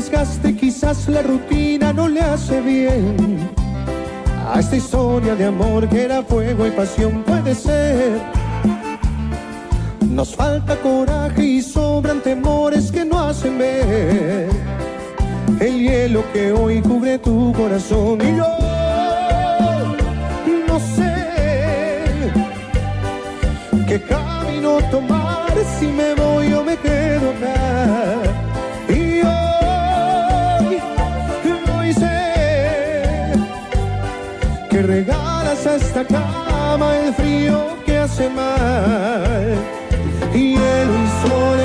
desgaste, quizás la rutina no le hace bien a esta historia de amor que era fuego y pasión. Puede ser. Nos falta coraje y sobran temores que no hacen ver el hielo que hoy cubre tu corazón. Y yo no sé qué camino tomar, si me voy o me quedo acá. Y hoy sé que regalas a esta cama el frío que hace mal, hielo y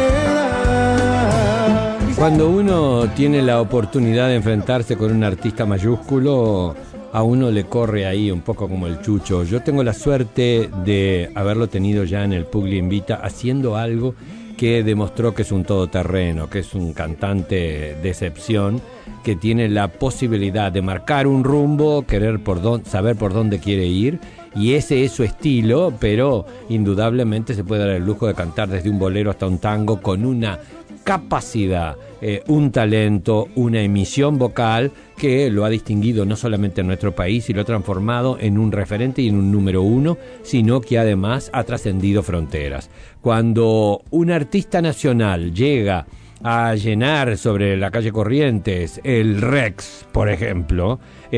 soledad. Cuando uno tiene la oportunidad de enfrentarse con un artista mayúsculo, a uno le corre ahí un poco como el chucho. Yo tengo la suerte de haberlo tenido ya en el Puglia Invita haciendo algo que demostró que es un todoterreno, que es un cantante de excepción, que tiene la posibilidad de marcar un rumbo, saber por dónde quiere ir, y ese es su estilo, pero indudablemente se puede dar el lujo de cantar desde un bolero hasta un tango con una capacidad, un talento, una emisión vocal que lo ha distinguido no solamente en nuestro país y lo ha transformado en un referente y en un número uno, sino que además ha trascendido fronteras. Cuando un artista nacional llega a llenar sobre la calle Corrientes el Rex, por ejemplo,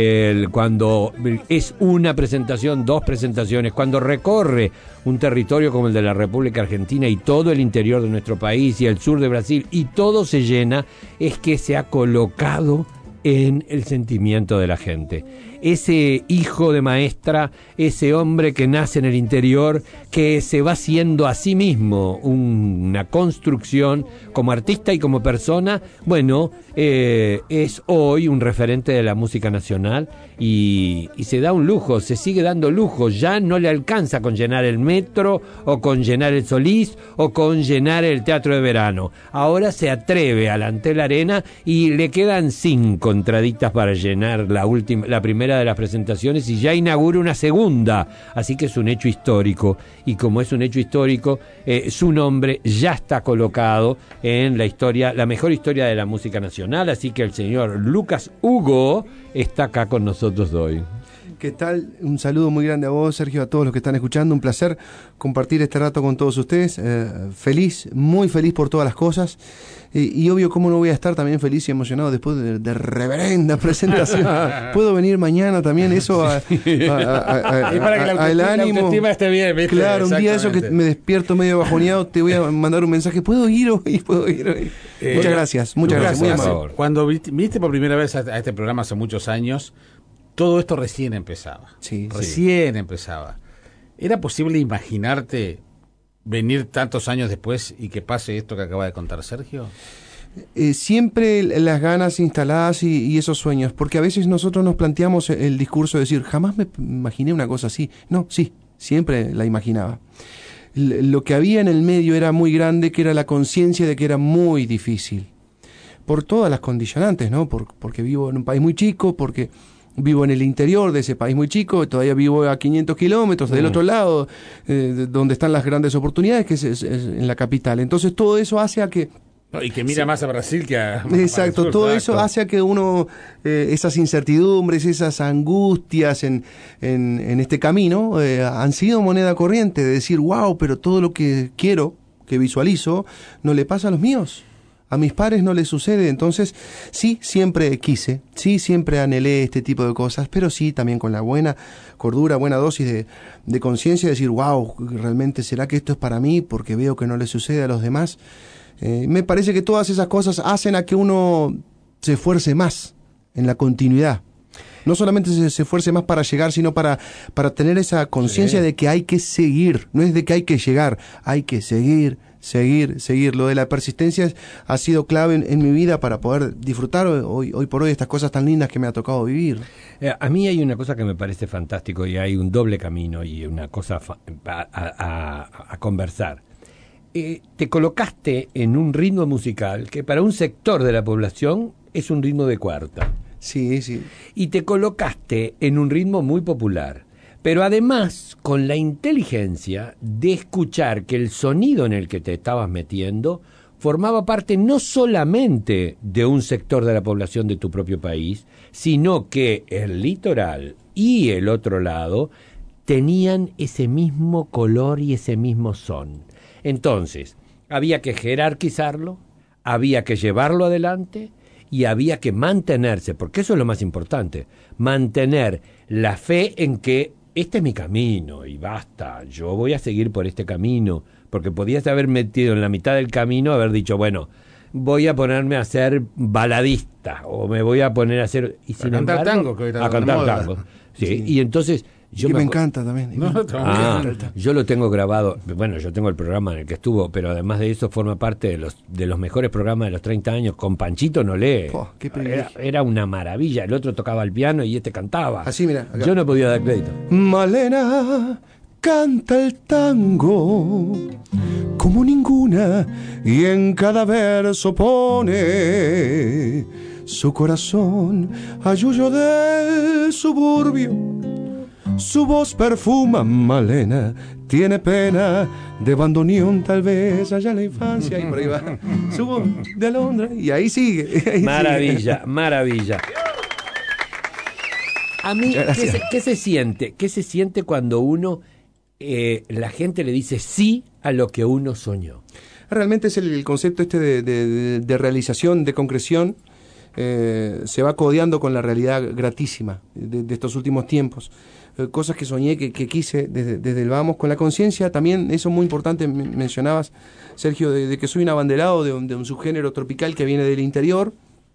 cuando es una presentación, dos presentaciones, cuando recorre un territorio como el de la República Argentina y todo el interior de nuestro país y el sur de Brasil, y todo se llena, es que se ha colocado en el sentimiento de la gente. Ese hijo de maestra, ese hombre que nace en el interior, que se va haciendo a sí mismo una construcción como artista y como persona, bueno, es hoy un referente de la música nacional y se da un lujo, se sigue dando lujo. Ya no le alcanza con llenar el Metro o con llenar el Solís o con llenar el Teatro de Verano. Ahora se atreve a la Antel Arena y le quedan 5 entraditas para llenar la primera de las presentaciones y ya inaugura una segunda, así que es un hecho histórico, y como es un hecho histórico, su nombre ya está colocado en la historia, la mejor historia de la música nacional, así que el señor Lucas Hugo está acá con nosotros hoy. ¿Qué tal? Un saludo muy grande a vos, Sergio, a todos los que están escuchando. Un placer compartir este rato con todos ustedes. Feliz, muy feliz por todas las cosas. Y obvio, cómo no voy a estar también feliz y emocionado después de reverenda presentación. Puedo venir mañana también, eso y para que la autoestima esté bien, ¿viste? Claro, un día eso que me despierto medio bajoneado, te voy a mandar un mensaje. ¿Puedo ir hoy? Muchas gracias, muy amable. Cuando viniste por primera vez a este programa hace muchos años, todo esto recién empezaba. Recién empezaba. ¿Era posible imaginarte venir tantos años después y que pase esto que acaba de contar Sergio? Siempre las ganas instaladas y esos sueños, porque a veces nosotros nos planteamos el discurso de decir, jamás me imaginé una cosa así. No, sí, siempre la imaginaba. Lo que había en el medio era muy grande, que era la conciencia de que era muy difícil. Por todas las condicionantes, ¿no? Porque vivo en un país muy chico, porque vivo en el interior de ese país muy chico, todavía vivo a 500 kilómetros del otro lado, donde están las grandes oportunidades, que es en la capital. Entonces todo eso hace a que... Y que mira más a Brasil que a... Exacto, sur, todo eso hace a que uno, esas incertidumbres, esas angustias en este camino, han sido moneda corriente, de decir, wow, pero todo lo que quiero, que visualizo, no le pasa a los míos. A mis pares no les sucede. Entonces sí, siempre quise, sí, siempre anhelé este tipo de cosas, pero sí también con la buena cordura, buena dosis de conciencia, de decir, wow, realmente será que esto es para mí porque veo que no le sucede a los demás. Me parece que todas esas cosas hacen a que uno se esfuerce más en la continuidad. No solamente se esfuerce más para llegar, sino para tener esa conciencia de que hay que seguir, no es de que hay que llegar, hay que seguir. Lo de la persistencia ha sido clave en mi vida para poder disfrutar hoy por hoy estas cosas tan lindas que me ha tocado vivir. A mí hay una cosa que me parece fantástico y hay un doble camino y una cosa a conversar. Te colocaste en un ritmo musical que para un sector de la población es un ritmo de cuarta. Sí, sí. Y te colocaste en un ritmo muy popular. Pero además, con la inteligencia de escuchar que el sonido en el que te estabas metiendo formaba parte no solamente de un sector de la población de tu propio país, sino que el litoral y el otro lado tenían ese mismo color y ese mismo son. Entonces, había que jerarquizarlo, había que llevarlo adelante y había que mantenerse, porque eso es lo más importante, mantener la fe en que este es mi camino y basta, yo voy a seguir por este camino, porque podías haber metido en la mitad del camino, haber dicho, bueno, voy a ponerme a ser baladista o me voy a poner a hacer... Y sin cantar embargo, tango. A cantar tango. Sí. Y entonces... Yo me encanta también. Yo lo tengo grabado. Bueno, yo tengo el programa en el que estuvo, pero además de eso forma parte de los mejores programas de los 30 años con Panchito Nolé. Qué era una maravilla. El otro tocaba el piano y este cantaba. Así, mira. Acá. Yo no podía dar crédito. Malena canta el tango como ninguna y en cada verso pone su corazón a yuyo del suburbio. Su voz perfuma, Malena, tiene pena de bandoneón tal vez allá en la infancia. Y por ahí va su voz de Londra y ahí sigue. Maravilla, maravilla. A mí, ¿qué se siente? ¿Qué se siente cuando uno, la gente le dice sí a lo que uno soñó? Realmente es el concepto este de realización, de concreción. Se va codeando con la realidad gratísima de estos últimos tiempos. Cosas que soñé, que quise desde el vamos, con la conciencia también, eso es muy importante, mencionabas, Sergio, de que soy un abanderado de un subgénero tropical que viene del interior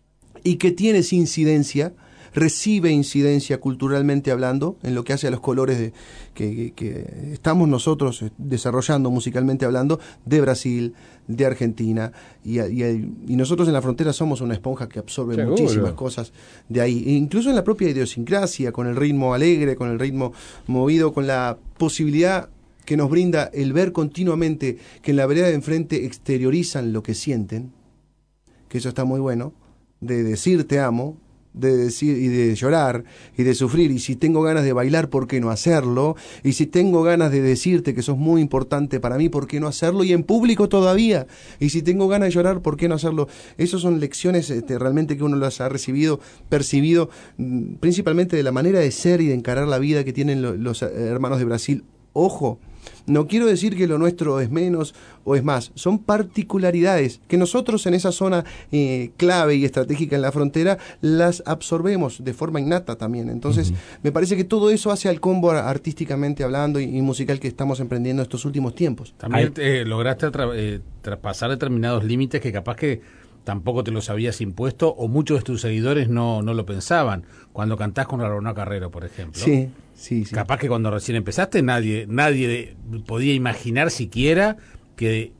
y que tiene esa incidencia, recibe incidencia culturalmente hablando en lo que hace a los colores que estamos nosotros desarrollando musicalmente hablando de Brasil, de Argentina y nosotros en la frontera somos una esponja que absorbe Seguro. muchísimas cosas de ahí, incluso en la propia idiosincrasia, con el ritmo alegre, con el ritmo movido, con la posibilidad que nos brinda el ver continuamente que en la vereda de enfrente exteriorizan lo que sienten, que eso está muy bueno, de decir te amo, de decir y de llorar y de sufrir, y si tengo ganas de bailar, ¿por qué no hacerlo? Y si tengo ganas de decirte que sos muy importante para mí, ¿por qué no hacerlo? Y en público todavía, y si tengo ganas de llorar, ¿por qué no hacerlo? Esas son lecciones realmente que uno las ha percibido principalmente de la manera de ser y de encarar la vida que tienen los hermanos de Brasil. Ojo, no quiero decir que lo nuestro es menos o es más, son particularidades que nosotros en esa zona clave y estratégica en la frontera las absorbemos de forma innata también. Entonces, me parece que todo eso hace al combo artísticamente hablando y musical que estamos emprendiendo estos últimos tiempos. También lograste traspasar determinados límites que capaz que tampoco te los habías impuesto o muchos de tus seguidores no lo pensaban. Cuando cantás con Laroná Carrero, por ejemplo. Sí. Capaz que cuando recién empezaste nadie podía imaginar siquiera que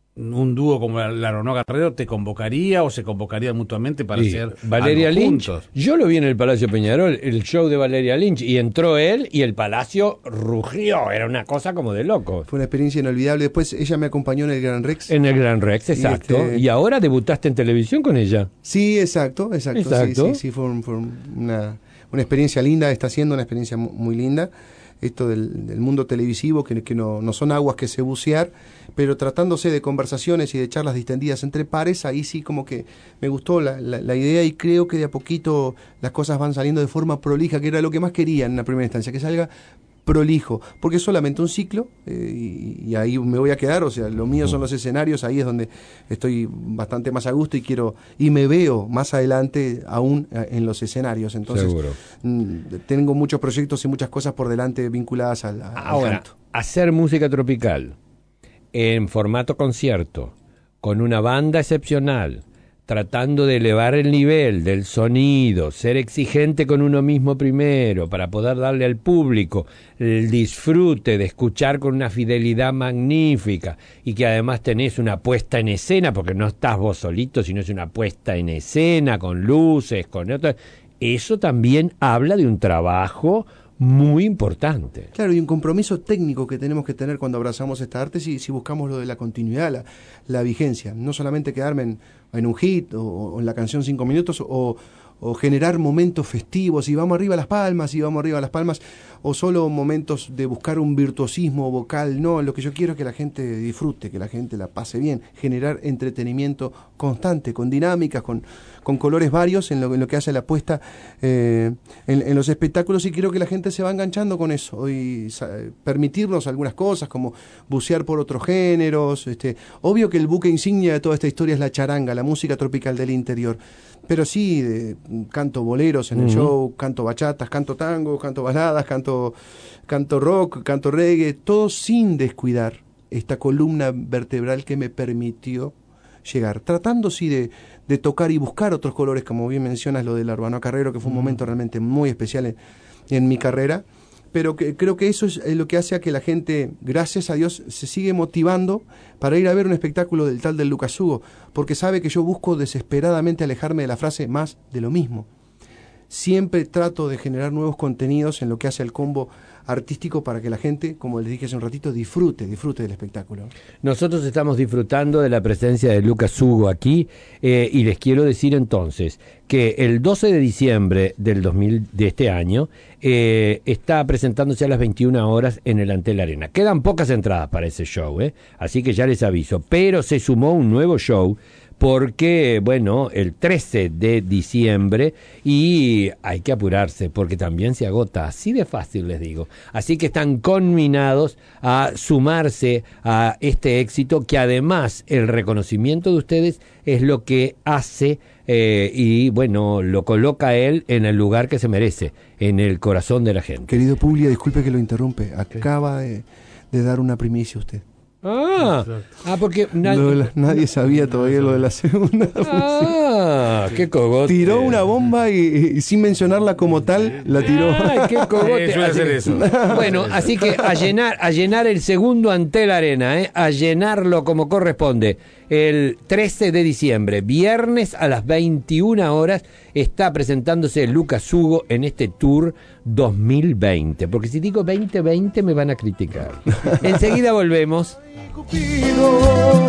un dúo como Laroná Carrero te convocaría o se convocaría mutuamente para hacer Valeria algo Lynch. juntos. Yo lo vi en el Palacio Peñarol, el show de Valeria Lynch, y entró él y el palacio rugió, era una cosa como de loco. Fue una experiencia inolvidable. Después ella me acompañó en el Gran Rex. En el Gran Rex, exacto. Y ahora debutaste en televisión con ella. Sí, exacto. Sí, fue una experiencia linda, está siendo una experiencia muy linda. Esto del mundo televisivo, que no son aguas que se bucear, pero tratándose de conversaciones y de charlas distendidas entre pares, ahí sí como que me gustó la idea y creo que de a poquito las cosas van saliendo de forma prolija, que era lo que más quería en la primera instancia, que salga prolijo, porque es solamente un ciclo y ahí me voy a quedar, o sea, lo mío son los escenarios, ahí es donde estoy bastante más a gusto y me veo más adelante aún en los escenarios. Entonces, tengo muchos proyectos y muchas cosas por delante vinculadas al canto. Hacer música tropical en formato concierto, con una banda excepcional, tratando de elevar el nivel del sonido, ser exigente con uno mismo primero, para poder darle al público el disfrute de escuchar con una fidelidad magnífica, y que además tenés una puesta en escena, porque no estás vos solito, sino es una puesta en escena, con luces, con otras. Eso también habla de un trabajo muy importante. Claro, y un compromiso técnico que tenemos que tener cuando abrazamos esta arte si buscamos lo de la continuidad, la vigencia. No solamente quedarme en un hit o en la canción 5 minutos o generar momentos festivos y vamos arriba a las palmas o solo momentos de buscar un virtuosismo vocal. No, lo que yo quiero es que la gente disfrute, que la gente la pase bien, generar entretenimiento constante, con dinámicas, con colores varios en lo que hace la apuesta en los espectáculos, y creo que la gente se va enganchando con eso y permitirnos algunas cosas como bucear por otros géneros. Obvio que el buque insignia de toda esta historia es la charanga, la música tropical del interior, pero sí, canto boleros en el show, canto bachatas, canto tango, canto baladas, canto rock, canto reggae, todo sin descuidar esta columna vertebral que me permitió llegar, tratando sí de tocar y buscar otros colores, como bien mencionas lo del Urbano Carrero, que fue un momento realmente muy especial en mi carrera, pero creo que eso es lo que hace a que la gente, gracias a Dios, se sigue motivando para ir a ver un espectáculo del tal del Lucas Hugo, porque sabe que yo busco desesperadamente alejarme de la frase más de lo mismo. Siempre trato de generar nuevos contenidos en lo que hace el combo artístico para que la gente, como les dije hace un ratito, disfrute del espectáculo. Nosotros estamos disfrutando de la presencia de Lucas Hugo aquí, y les quiero decir entonces que el 12 de diciembre de este año está presentándose a las 21 horas en el Antel Arena. Quedan pocas entradas para ese show, así que ya les aviso, pero se sumó un nuevo show porque, bueno, el 13 de diciembre, y hay que apurarse porque también se agota, así de fácil les digo. Así que están conminados a sumarse a este éxito, que además el reconocimiento de ustedes es lo que hace y, bueno, lo coloca a él en el lugar que se merece, en el corazón de la gente. Querido Puglia, disculpe que lo interrumpe, acaba de dar una primicia usted. Porque nadie sabía todavía lo de la segunda función. Qué cogote. Tiró una bomba y sin mencionarla como tal, la tiró. Qué cogote. Suele hacer eso. Bueno, así que a llenar el segundo Antel Arena, a llenarlo como corresponde. El 13 de diciembre, viernes a las 21 horas, está presentándose Lucas Hugo en este Tour 2020. Porque si digo 2020 me van a criticar. Enseguida volvemos. Cupido,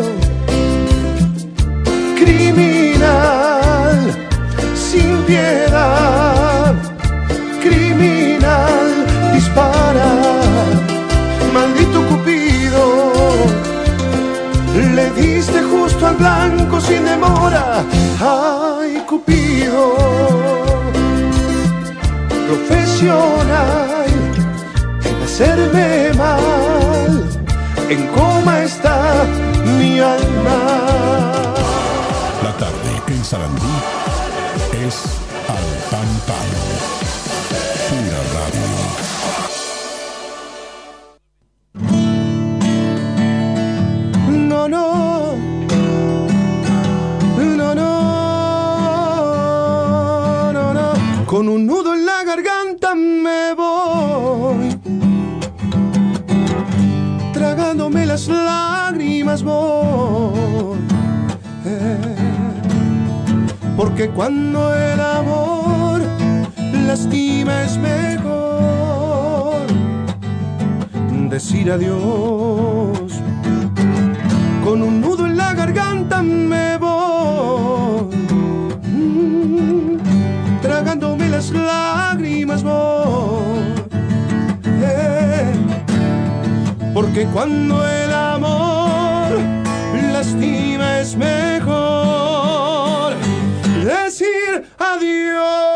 criminal, sin piedad, criminal, dispara, maldito Cupido, le diste justo al blanco sin demora. Ay, Cupido, profesional en hacerme mal, en coma está mi alma. La tarde en Sarandí es al pan pan. Pura radio. No, no, no, no, no, no. Con un nudo en la garganta me voy, tragándome las lágrimas voy, porque cuando el amor lastima es mejor decir adiós. Con un nudo en la garganta me voy, tragándome las lágrimas voy, porque cuando el amor lastima es mejor decir adiós.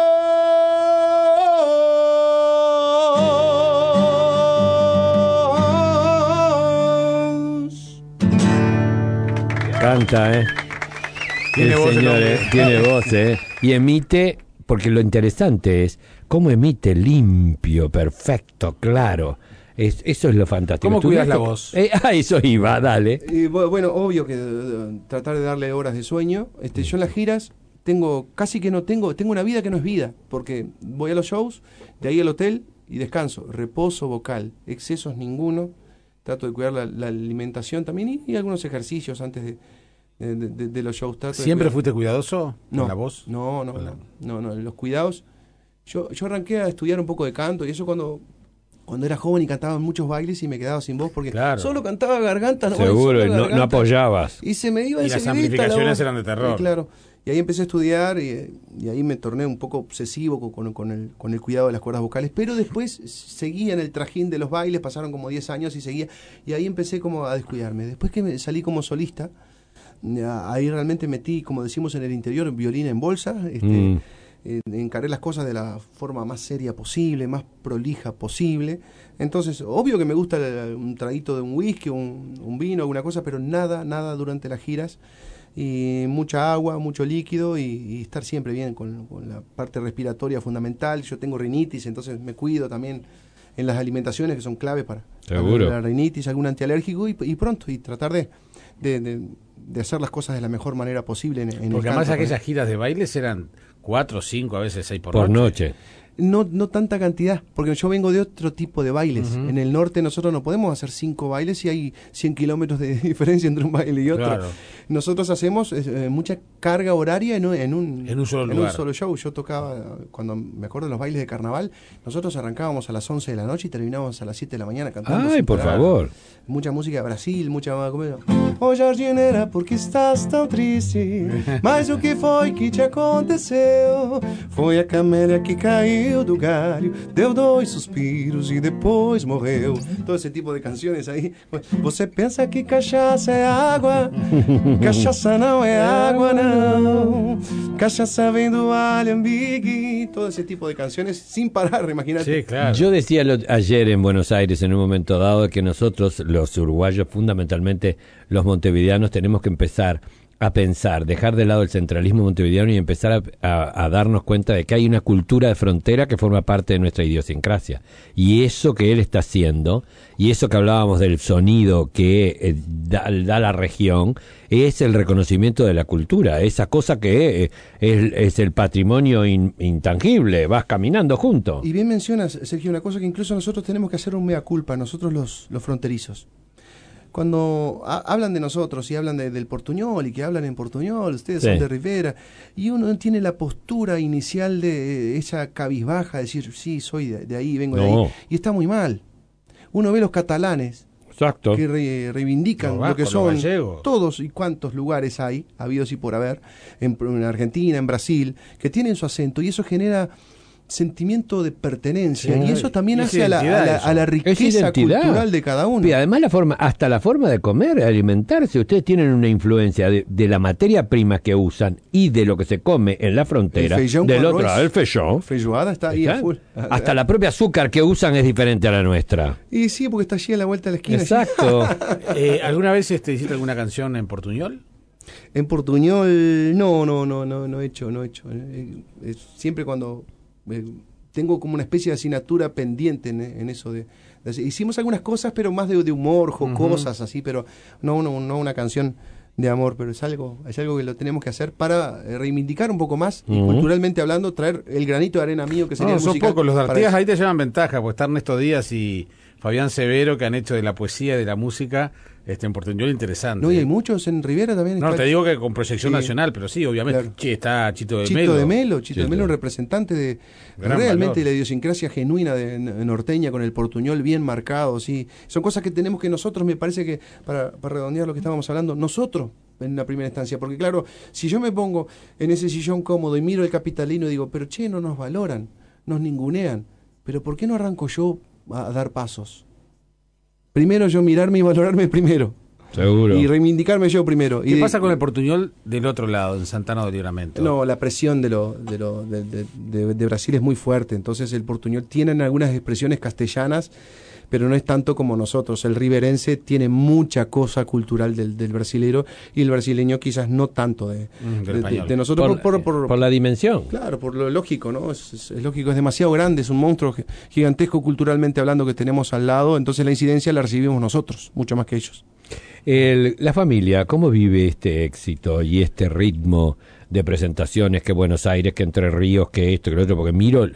Canta, Tiene el voz señor, tiene voz, y emite, porque lo interesante es cómo emite limpio, perfecto, claro. Eso es lo fantástico. ¿Cómo cuidas la voz? Eso iba, dale. Bueno, obvio que tratar de darle horas de sueño. Yo en las giras tengo una vida que no es vida, porque voy a los shows, de ahí al hotel y descanso, reposo vocal, excesos ninguno. Trato de cuidar la alimentación también y algunos ejercicios antes de los shows. ¿Siempre fuiste cuidadoso con la voz? No, los cuidados. Yo arranqué a estudiar un poco de canto, y eso cuando era joven y cantaba en muchos bailes y me quedaba sin voz porque solo cantaba garganta. Seguro, y no apoyabas. Y se me iba y las amplificaciones eran de terror. Claro. Y ahí empecé a estudiar y ahí me torné un poco obsesivo con el cuidado de las cuerdas vocales, pero después seguía en el trajín de los bailes, pasaron como 10 años y seguía, y ahí empecé como a descuidarme. Después que salí como solista, ahí realmente metí, como decimos en el interior, violín en bolsa, encaré las cosas de la forma más seria posible, más prolija posible. Entonces, obvio que me gusta un traguito de un whisky, un vino, alguna cosa, pero nada durante las giras. Y mucha agua, mucho líquido y estar siempre bien con la parte respiratoria fundamental. Yo tengo rinitis, entonces me cuido también en las alimentaciones que son clave para la rinitis, algún antialérgico y pronto, y tratar de hacer las cosas de la mejor manera posible en porque además aquellas giras de bailes eran 4, 5, a veces 6 por noche. No tanta cantidad, porque yo vengo de otro tipo de bailes. En el norte nosotros no podemos hacer 5 bailes y hay 100 kilómetros de diferencia entre un baile y otro. Claro. Nosotros hacemos mucha carga horaria en un solo show. Yo tocaba, cuando me acuerdo de los bailes de carnaval, nosotros arrancábamos a las 11 de la noche y terminábamos a las 7 de la mañana cantando. ¡Ay, por favor! Mucha música de Brasil, mucha... Ô jardineira, por que estás tão triste? Mas o que foi que te aconteceu? Foi a camélia que caiu do galho, deu 2 suspiros e depois morreu. Todo ese tipo de canciones ahí. Você pensa que cachaça é água? Cachaça não é água, não. Cachaça vem do alambique. Todo ese tipo de canciones sin parar, imagínate. Sí, claro. Yo decía ayer en Buenos Aires, en un momento dado, que nosotros, los uruguayos, fundamentalmente los montevideanos, tenemos que empezar a pensar, dejar de lado el centralismo montevideano y empezar a darnos cuenta de que hay una cultura de frontera que forma parte de nuestra idiosincrasia. Y eso que él está haciendo, y eso que hablábamos del sonido que da la región, es el reconocimiento de la cultura, esa cosa que es el patrimonio intangible, vas caminando junto. Y bien mencionas, Sergio, una cosa que incluso nosotros tenemos que hacer un mea culpa, nosotros los fronterizos. Cuando hablan de nosotros y hablan del portuñol y que hablan en portuñol, ustedes son de Rivera, y uno tiene la postura inicial de esa cabizbaja, de decir, sí, soy de ahí, vengo de ahí, y está muy mal. Uno ve los catalanes que reivindican lo que son todos y cuantos lugares hay, habidos y por haber, en Argentina, en Brasil, que tienen su acento, y eso genera sentimiento de pertenencia, y eso también hace a la riqueza cultural de cada uno. Y además hasta la forma de comer, de alimentarse, ustedes tienen una influencia de la materia prima que usan y de lo que se come en la frontera, del otro lado, el feijón. Feijoada está ahí a full. Hasta la propia azúcar que usan es diferente a la nuestra. Y sí, porque está allí a la vuelta de la esquina. Exacto. ¿Alguna vez hiciste alguna canción en portuñol? En portuñol no he hecho. Siempre cuando tengo como una especie de asignatura pendiente en eso hicimos algunas cosas, pero más de humor, jocosas, así, pero no una canción de amor, pero es algo que lo tenemos que hacer para reivindicar un poco más, y culturalmente hablando, traer el granito de arena mío que sería musical. Son pocos los de Artigas, ahí te llevan ventaja, pues está Ernesto Díaz y Fabián Severo, que han hecho de la poesía y de la música en portuñol interesante. No, y hay muchos en Rivera también. No, te digo que con proyección nacional, pero sí, obviamente. Claro. Está Chito de Melo. Chito de Melo, un representante de realmente la idiosincrasia genuina de norteña, con el portuñol bien marcado, sí. Son cosas que tenemos que nosotros, me parece que, para redondear lo que estábamos hablando, nosotros, en la primera instancia, porque claro, si yo me pongo en ese sillón cómodo y miro el capitalino y digo, pero no nos valoran, nos ningunean, pero ¿por qué no arranco yo a dar pasos? Primero yo mirarme y valorarme primero. Seguro. Y reivindicarme yo primero. ¿Qué pasa con el portuñol del otro lado, en Santana do Livramento? No, la presión de Brasil es muy fuerte. Entonces el portuñol tiene algunas expresiones castellanas, pero no es tanto como nosotros. El riverense tiene mucha cosa cultural del brasilero, y el brasileño quizás no tanto de nosotros. Por la dimensión. Claro, por lo lógico, ¿no? Es lógico, es demasiado grande, es un monstruo gigantesco culturalmente hablando que tenemos al lado, entonces la incidencia la recibimos nosotros, mucho más que ellos. La familia, ¿cómo vive este éxito y este ritmo de presentaciones, que Buenos Aires, que Entre Ríos, que esto, que lo otro? Porque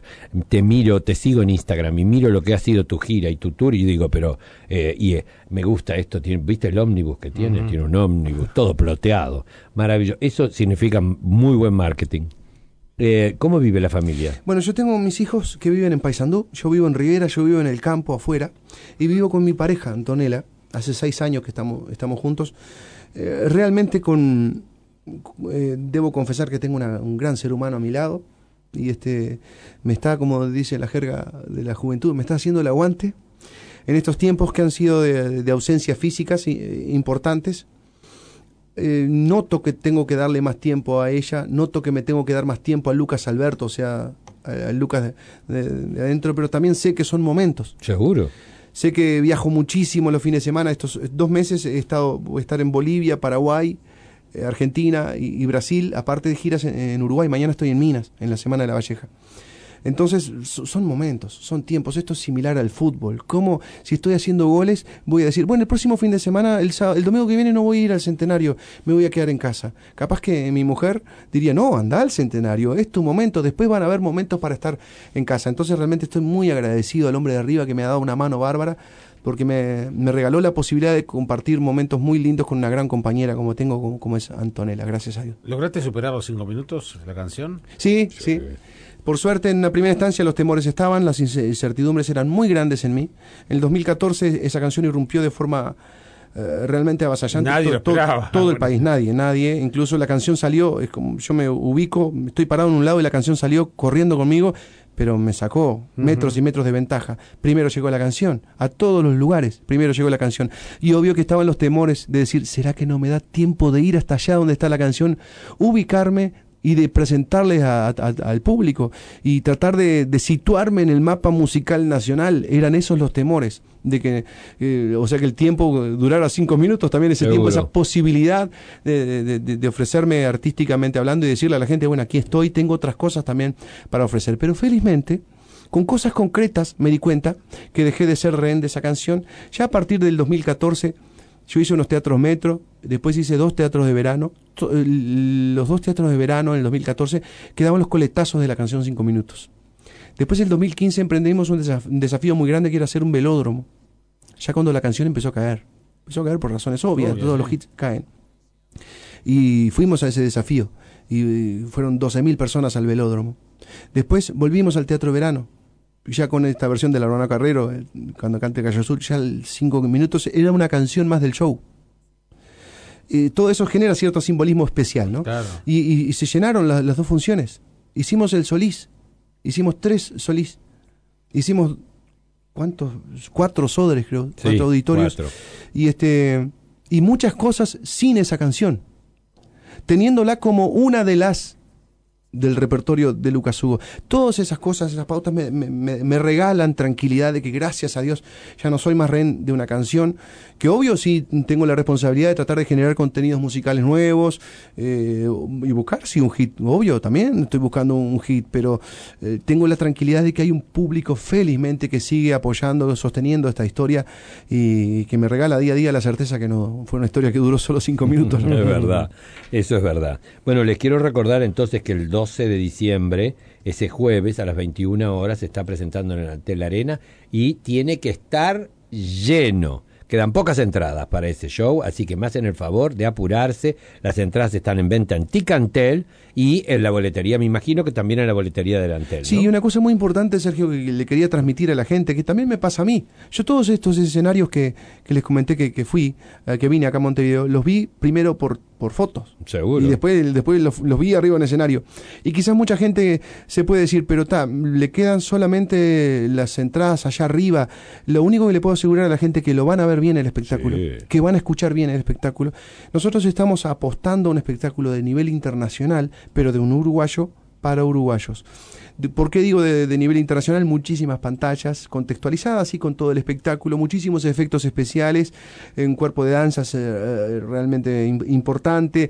te sigo en Instagram y miro lo que ha sido tu gira y tu tour y digo, pero me gusta esto, ¿viste el ómnibus que tiene? Tiene un ómnibus, todo ploteado, maravilloso. Eso significa muy buen marketing. ¿Cómo vive la familia? Bueno, yo tengo mis hijos que viven en Paysandú, yo vivo en Rivera, yo vivo en el campo afuera, y vivo con mi pareja, Antonella. Hace 6 años que estamos juntos, realmente con debo confesar que tengo un gran ser humano a mi lado, y me está, como dice la jerga de la juventud, me está haciendo el aguante en estos tiempos que han sido de ausencias físicas importantes. Noto que tengo que darle más tiempo a ella, noto que me tengo que dar más tiempo a Lucas Alberto, o sea, a Lucas de adentro, pero también sé que son momentos. Seguro. Sé que viajo muchísimo los fines de semana. Estos 2 meses voy a estar en Bolivia, Paraguay, Argentina y Brasil, aparte de giras en Uruguay. Mañana estoy en Minas, en la Semana de la Valleja. Entonces, son momentos, son tiempos. Esto es similar al fútbol. Como si estoy haciendo goles, voy a decir, bueno, el próximo fin de semana, el domingo que viene no voy a ir al Centenario, me voy a quedar en casa. Capaz que mi mujer diría, no, anda al Centenario, es tu momento, después van a haber momentos para estar en casa. Entonces, realmente estoy muy agradecido al hombre de arriba que me ha dado una mano bárbara, porque me regaló la posibilidad de compartir momentos muy lindos con una gran compañera como tengo, como es Antonella, gracias a Dios. ¿Lograste superar los 5 minutos la canción? Sí. Por suerte, en la primera instancia los temores estaban, las incertidumbres eran muy grandes en mí. En el 2014 esa canción irrumpió de forma realmente avasallante. Nadie lo esperaba. Todo el país, nadie. Incluso la canción salió, es como yo me ubico, estoy parado en un lado y la canción salió corriendo conmigo, pero me sacó metros y metros de ventaja. Primero llegó la canción, a todos los lugares, primero llegó la canción. Y obvio que estaban los temores de decir, ¿será que no me da tiempo de ir hasta allá donde está la canción? Ubicarme y de presentarles al público y tratar de situarme en el mapa musical nacional. Eran esos los temores, de que o sea, que el tiempo durara 5 minutos, también ese Seguro. tiempo, esa posibilidad de ofrecerme artísticamente hablando y decirle a la gente, bueno, aquí estoy, tengo otras cosas también para ofrecer. Pero felizmente, con cosas concretas me di cuenta que dejé de ser rehén de esa canción. Ya a partir del 2014 yo hice unos teatros metro, después hice 2 teatros de verano. Los 2 teatros de verano en el 2014 quedaban los coletazos de la canción 5 minutos. Después en el 2015 emprendimos un desafío muy grande que era hacer un velódromo. Ya cuando la canción empezó a caer por razones obvias, todos los hits caen. Y fuimos a ese desafío y fueron 12.000 personas al velódromo. Después volvimos al teatro de verano. Ya con esta versión de la Ruana Carrero, cuando cante Calle Azul, ya 5 minutos era una canción más del show. Todo eso genera cierto simbolismo especial, ¿no? Claro. Y se llenaron las 2 funciones. Hicimos el Solís, hicimos 3 Solís, hicimos ¿cuántos? 4 Sodres, creo, 4 auditorios. 4. Y muchas cosas sin esa canción, teniéndola como una de las del repertorio de Lucas Hugo. Todas esas cosas, esas pautas me regalan tranquilidad de que gracias a Dios ya no soy más rehén de una canción, que obvio sí tengo la responsabilidad de tratar de generar contenidos musicales nuevos y buscar un hit, obvio también estoy buscando un hit, pero tengo la tranquilidad de que hay un público felizmente que sigue apoyando, sosteniendo esta historia y que me regala día a día la certeza que no fue una historia que duró solo 5 minutos. Es verdad, eso es verdad. Bueno, les quiero recordar entonces que el 12 de diciembre, ese jueves a las 21 horas, se está presentando en el Antel Arena y tiene que estar lleno. Quedan pocas entradas para ese show, así que me hacen el favor de apurarse. Las entradas están en venta en Ticantel y en la boletería, me imagino que también en la boletería del Antel, ¿no? Sí, y una cosa muy importante, Sergio, que le quería transmitir a la gente, que también me pasa a mí. Yo todos estos escenarios que les comenté que vine acá a Montevideo, los vi primero por fotos. Seguro. Y después los vi arriba en escenario. Y quizás mucha gente se puede decir, pero le quedan solamente las entradas allá arriba. Lo único que le puedo asegurar a la gente es que lo van a ver bien el espectáculo, que van a escuchar bien el espectáculo. Nosotros estamos apostando a un espectáculo de nivel internacional, pero de un uruguayo para uruguayos. ¿Por qué digo de nivel internacional? Muchísimas pantallas contextualizadas y con todo el espectáculo, muchísimos efectos especiales, un cuerpo de danzas realmente importante,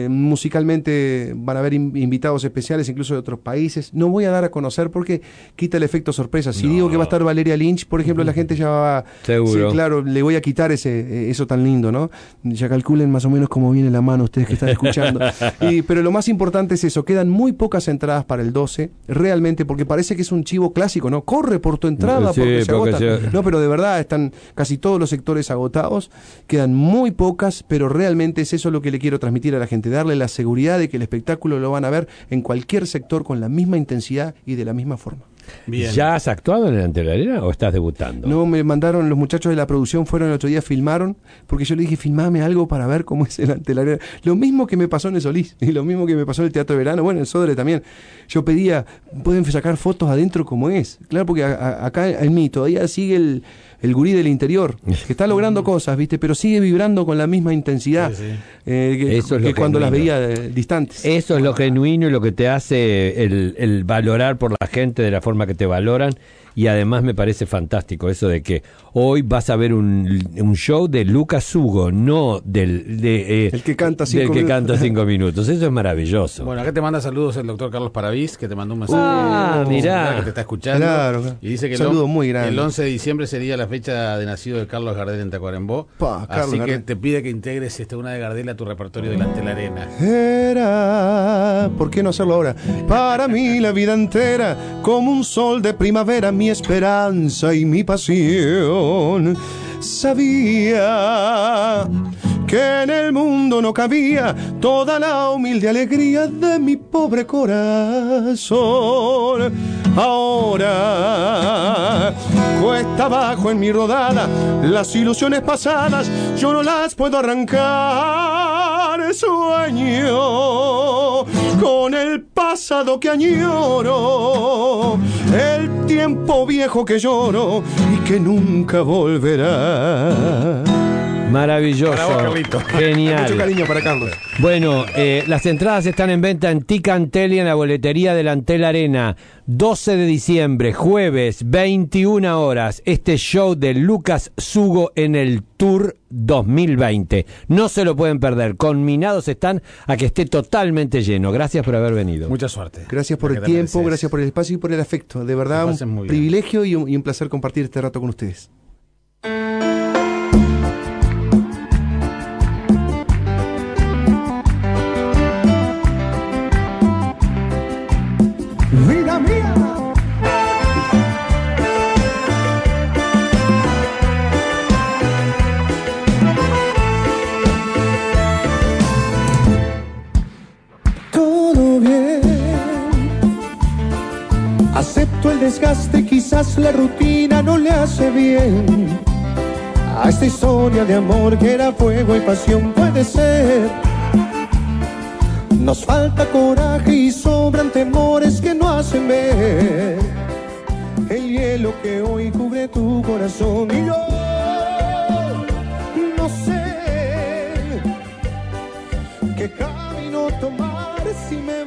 musicalmente van a haber invitados especiales incluso de otros países. No voy a dar a conocer porque quita el efecto sorpresa. Si digo que va a estar Valeria Lynch, por ejemplo, la gente ya va... Seguro. Sí, claro, le voy a quitar eso tan lindo, ¿no? Ya calculen más o menos cómo viene la mano ustedes que están escuchando. Pero lo más importante es eso, quedan muy pocas entradas para el 12, realmente, porque parece que es un chivo clásico, ¿no? Corre por tu entrada porque se agota. No, pero de verdad están casi todos los sectores agotados, quedan muy pocas, pero realmente es eso lo que le quiero transmitir a la gente, darle la seguridad de que el espectáculo lo van a ver en cualquier sector con la misma intensidad y de la misma forma. Bien. ¿Ya has actuado en la Antelarena o estás debutando? No, me mandaron, los muchachos de la producción fueron el otro día, filmaron, porque yo le dije, filmame algo para ver cómo es el Antelarena. Lo mismo que me pasó en el Solís, y lo mismo que me pasó en el Teatro de Verano, bueno, en el Sodre también. Yo pedía, pueden sacar fotos adentro como es. Claro, porque acá en mí todavía sigue el gurí del interior, que está logrando cosas, ¿viste? Pero sigue vibrando con la misma intensidad que cuando las veía distantes. Eso es lo genuino y lo que te hace el valorar por la gente de la forma que te valoran. Y además me parece fantástico eso de que hoy vas a ver un show de Lucas Hugo, no el que canta 5 minutos. Eso es maravilloso. Bueno, acá te manda saludos el doctor Carlos Paravís, que te mandó un mensaje. Mirá. Que te está escuchando. Claro. Y dice que muy grande. El 11 de diciembre sería la fecha de nacido de Carlos Gardel en Tacuarembó. Así que te pide que integres una de Gardel a tu repertorio delante de la arena. Era, ¿por qué no hacerlo ahora? Para mí la vida entera, como un sol de primavera, mi esperanza y mi pasión. Sabía que en el mundo no cabía toda la humilde alegría de mi pobre corazón. Ahora, cuesta abajo en mi rodada, las ilusiones pasadas yo no las puedo arrancar. Sueño con el pasado que añoro, el tiempo viejo que lloro y que nunca volverá. Maravilloso, genial. Mucho cariño para Carlos. Bueno, las entradas están en venta en Ticantelli en la boletería de la Antel Arena. 12 de diciembre, jueves, 21 horas. Este show de Lucas Hugo en el Tour 2020. No se lo pueden perder. Conminados están a que esté totalmente lleno. Gracias por haber venido. Mucha suerte. Gracias por el tiempo, gracias por el espacio y por el afecto. De verdad, un privilegio y un placer compartir este rato con ustedes. Vida mía. Todo bien. Acepto el desgaste, quizás la rutina no le hace bien a esta historia de amor que era fuego y pasión. Puede ser. Nos falta coraje y sobran temores que no hacen ver el hielo que hoy cubre tu corazón. Y yo no sé qué camino tomar si me